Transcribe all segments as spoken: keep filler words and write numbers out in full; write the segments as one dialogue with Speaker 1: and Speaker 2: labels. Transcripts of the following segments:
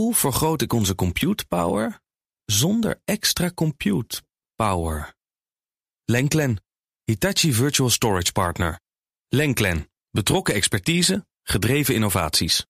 Speaker 1: Hoe vergroot ik onze compute power zonder extra compute power? Lenklen, Hitachi Virtual Storage Partner. Lenklen, betrokken expertise, gedreven innovaties.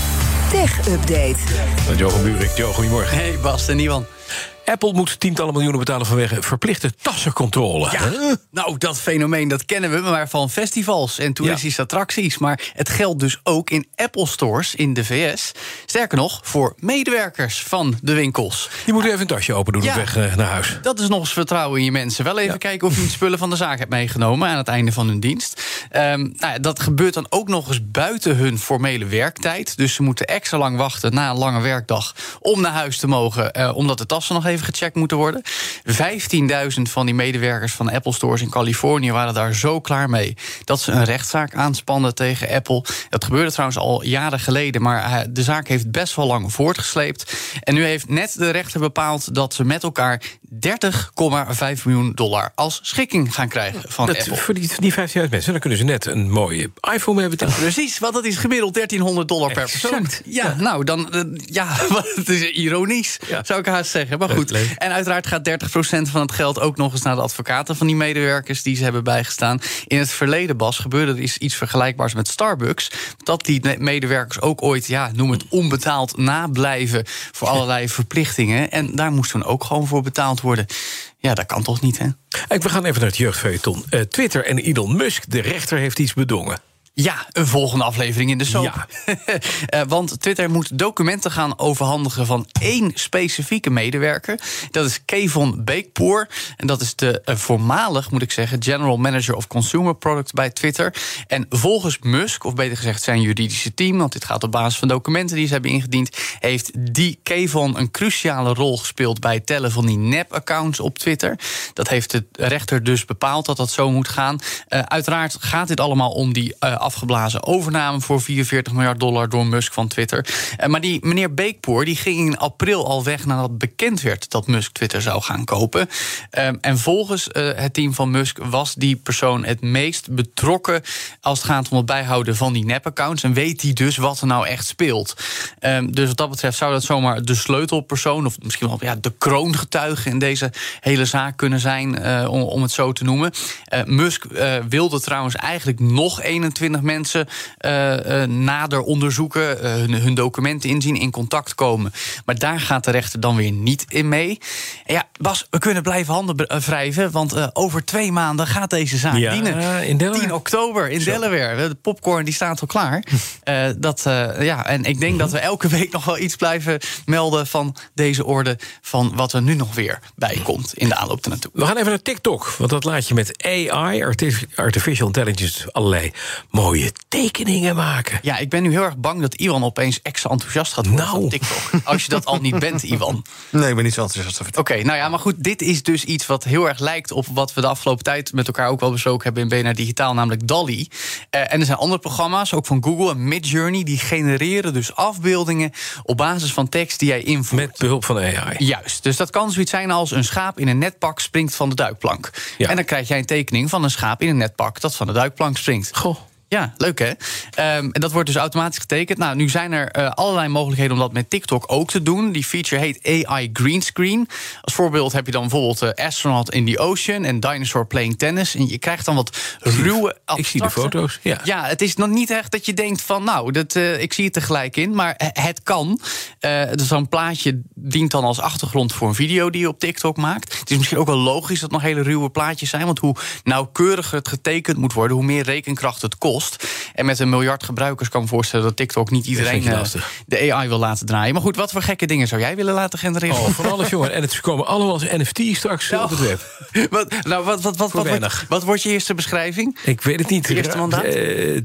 Speaker 2: Tech Update.
Speaker 3: Met Johan Buurik. Jo, goedemorgen.
Speaker 4: Hey Bas en Iwan.
Speaker 3: Apple moet tientallen miljoenen betalen vanwege verplichte tassencontrole.
Speaker 4: Ja, nou, dat fenomeen dat kennen we, maar van festivals en toeristische ja. attracties. Maar het geldt dus ook in Apple stores in de V S. Sterker nog, voor medewerkers van de winkels.
Speaker 3: Die moeten even een tasje open doen
Speaker 4: ja,
Speaker 3: op weg uh, naar huis.
Speaker 4: Dat is nog eens vertrouwen in je mensen. Wel even ja. kijken of je de spullen van de zaak hebt meegenomen aan het einde van hun dienst. Um, nou ja, dat gebeurt dan ook nog eens buiten hun formele werktijd. Dus ze moeten extra lang wachten na een lange werkdag om naar huis te mogen, uh, omdat de tassen nog even even gecheckt moeten worden. vijftienduizend van die medewerkers van Apple stores in Californië waren daar zo klaar mee dat ze een rechtszaak aanspannen tegen Apple. Dat gebeurde trouwens al jaren geleden, maar de zaak heeft best wel lang voortgesleept. En nu heeft net de rechter bepaald dat ze met elkaar dertig komma vijf miljoen dollar als schikking gaan krijgen van
Speaker 3: dat,
Speaker 4: Apple.
Speaker 3: Voor die, die vijftienduizend mensen, dan kunnen ze net een mooie iPhone mee betalen.
Speaker 4: Precies, want dat is gemiddeld dertienhonderd dollar per
Speaker 3: exact.
Speaker 4: persoon. Ja, ja, nou, dan, ja, het is ironisch, ja. zou ik haast zeggen. Maar goed, en uiteraard gaat dertig procent van het geld ook nog eens naar de advocaten van die medewerkers die ze hebben bijgestaan. In het verleden, Bas, gebeurde er iets vergelijkbaars met Starbucks. Dat die medewerkers ook ooit, ja, noem het onbetaald nablijven voor allerlei verplichtingen. En daar moest toen ook gewoon voor betaald worden. Ja, dat kan toch niet, hè?
Speaker 3: We gaan even naar het jeugdfeuilleton. Uh, Twitter en Elon Musk, de rechter heeft iets bedongen.
Speaker 4: Ja, een volgende aflevering in de soap.
Speaker 3: Ja.
Speaker 4: uh, want Twitter moet documenten gaan overhandigen van één specifieke medewerker. Dat is Kayvon Beekpoor. En dat is de uh, voormalig, moet ik zeggen, General Manager of Consumer Product bij Twitter. En volgens Musk, of beter gezegd zijn juridische team, want dit gaat op basis van documenten die ze hebben ingediend, heeft die Kayvon een cruciale rol gespeeld bij het tellen van die nep-accounts op Twitter. Dat heeft de rechter dus bepaald dat dat zo moet gaan. Uh, uiteraard gaat dit allemaal om die uh, afgeblazen overname voor vierenveertig miljard dollar door Musk van Twitter. Uh, maar die meneer Beekpoor die ging in april al weg nadat bekend werd dat Musk Twitter zou gaan kopen. Uh, en volgens uh, het team van Musk was die persoon het meest betrokken als het gaat om het bijhouden van die nep-accounts. En weet hij dus wat er nou echt speelt. Uh, dus wat dat betreft zou dat zomaar de sleutelpersoon, of misschien wel ja, de kroongetuige in deze hele zaak kunnen zijn, uh, om, om het zo te noemen. Uh, Musk uh, wilde trouwens eigenlijk nog eenentwintig mensen uh, uh, nader onderzoeken, uh, hun, hun documenten inzien, in contact komen. Maar daar gaat de rechter dan weer niet in mee. En ja, Bas, we kunnen blijven handen be- wrijven, want uh, over twee maanden gaat deze zaak
Speaker 3: ja,
Speaker 4: dienen.
Speaker 3: In
Speaker 4: tien oktober in Zo. Delaware. De popcorn die staat al klaar. uh, dat, uh, ja, en ik denk mm-hmm. dat we elke week nog wel iets blijven melden van deze orde, van wat er nu nog weer bij komt in de aanloop ernaartoe.
Speaker 3: We gaan even naar TikTok, want dat laat je met A I, Artificial Intelligence, allerlei mooie tekeningen maken.
Speaker 4: Ja, ik ben nu heel erg bang dat Iwan opeens extra enthousiast gaat worden
Speaker 3: nou.
Speaker 4: van TikTok. Als je dat al niet bent, Iwan.
Speaker 5: Nee, ik ben niet zo enthousiast over
Speaker 4: Oké, okay, nou ja, maar goed, dit is dus iets wat heel erg lijkt op wat we de afgelopen tijd met elkaar ook wel besproken hebben in B N R Digitaal, namelijk DALL-E. Uh, en er zijn andere programma's, ook van Google en Midjourney, die genereren dus afbeeldingen op basis van tekst die jij invoert.
Speaker 3: Met behulp van A I.
Speaker 4: Juist, dus dat kan zoiets zijn als een schaap in een netpak springt van de duikplank. Ja. En dan krijg jij een tekening van een schaap in een netpak dat van de duikplank springt.
Speaker 3: Goh.
Speaker 4: Ja, leuk hè? Um, en dat wordt dus automatisch getekend. Nou, nu zijn er uh, allerlei mogelijkheden om dat met TikTok ook te doen. Die feature heet A I Green Screen. Als voorbeeld heb je dan bijvoorbeeld uh, Astronaut in the Ocean en Dinosaur Playing Tennis. En je krijgt dan wat ruwe, abstracte...
Speaker 3: Ik zie de foto's, ja.
Speaker 4: Ja, het is nog niet echt dat je denkt van, nou, dat, uh, ik zie het tegelijk in. Maar het kan. Uh, dus zo'n plaatje dient dan als achtergrond voor een video die je op TikTok maakt. Het is misschien ook wel logisch dat het nog hele ruwe plaatjes zijn. Want hoe nauwkeuriger het getekend moet worden, hoe meer rekenkracht het kost. En met een miljard gebruikers kan ik me voorstellen dat TikTok niet iedereen uh, de A I wil laten draaien. Maar goed, wat voor gekke dingen zou jij willen laten genereren?
Speaker 3: Oh, van alles, jongen. En het komen allemaal als N F T straks nou, op het web.
Speaker 4: Wat, nou, wat, wat, wat, wat, wat, wat wordt je eerste beschrijving?
Speaker 3: Ik weet het niet.
Speaker 4: Je eerste mandaat?
Speaker 3: Uh,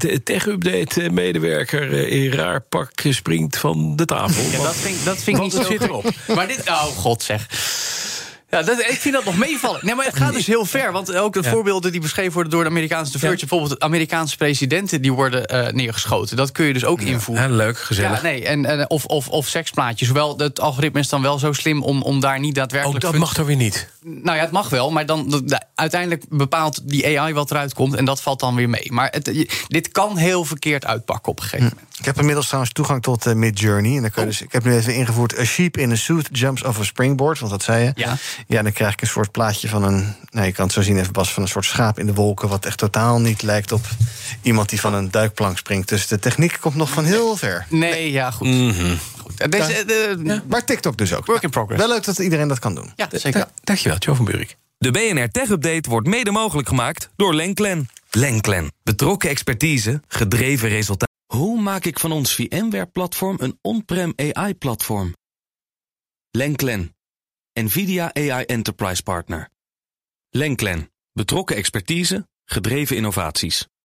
Speaker 3: Tech-update-medewerker uh, in raar pak springt van de tafel.
Speaker 4: Ja, dat vind, dat vind ik niet zo.
Speaker 3: Zit erop.
Speaker 4: Maar dit, oh god zeg. Ja, dat, ik vind dat nog meevallen. Nee, maar het gaat dus heel ver. Want ook de ja. voorbeelden die beschreven worden door de Amerikaanse The Verge... Ja. bijvoorbeeld Amerikaanse presidenten die worden uh, neergeschoten. Dat kun je dus ook ja. invoeren.
Speaker 3: Ja, leuk, gezellig.
Speaker 4: Ja, nee, en, en, of, of, of seksplaatjes. Hoewel het algoritme is dan wel zo slim om, om daar niet daadwerkelijk...
Speaker 3: Ook dat mag toch weer niet?
Speaker 4: Nou ja, het mag wel, maar dan de, de, uiteindelijk bepaalt die A I wat eruit komt... en dat valt dan weer mee. Maar het, dit kan heel verkeerd uitpakken op een gegeven moment.
Speaker 5: Ik heb inmiddels trouwens toegang tot uh, Midjourney. En dan kun je dus, ik heb nu even ingevoerd... a sheep in a suit jumps off a springboard, want dat zei je.
Speaker 4: Ja.
Speaker 5: Ja, dan krijg ik een soort plaatje van een... Nou, je kan het zo zien even, Bas, van een soort schaap in de wolken... wat echt totaal niet lijkt op iemand die van een duikplank springt. Dus de techniek komt nog van heel ver.
Speaker 4: Nee, ja, goed.
Speaker 3: Mm-hmm.
Speaker 4: goed. Deze, de,
Speaker 5: ja. Maar TikTok dus ook.
Speaker 4: Work in progress.
Speaker 5: Wel leuk dat iedereen dat kan doen.
Speaker 4: Ja, zeker.
Speaker 3: Da- dankjewel, Jo van Buurik.
Speaker 1: De B N R Tech Update wordt mede mogelijk gemaakt door Lenklen. Lenklen. Betrokken expertise, gedreven resultaten. Hoe maak ik van ons VMware-platform een on-prem A I-platform? Lenklen. NVIDIA A I Enterprise Partner. Lenklen. Betrokken expertise, gedreven innovaties.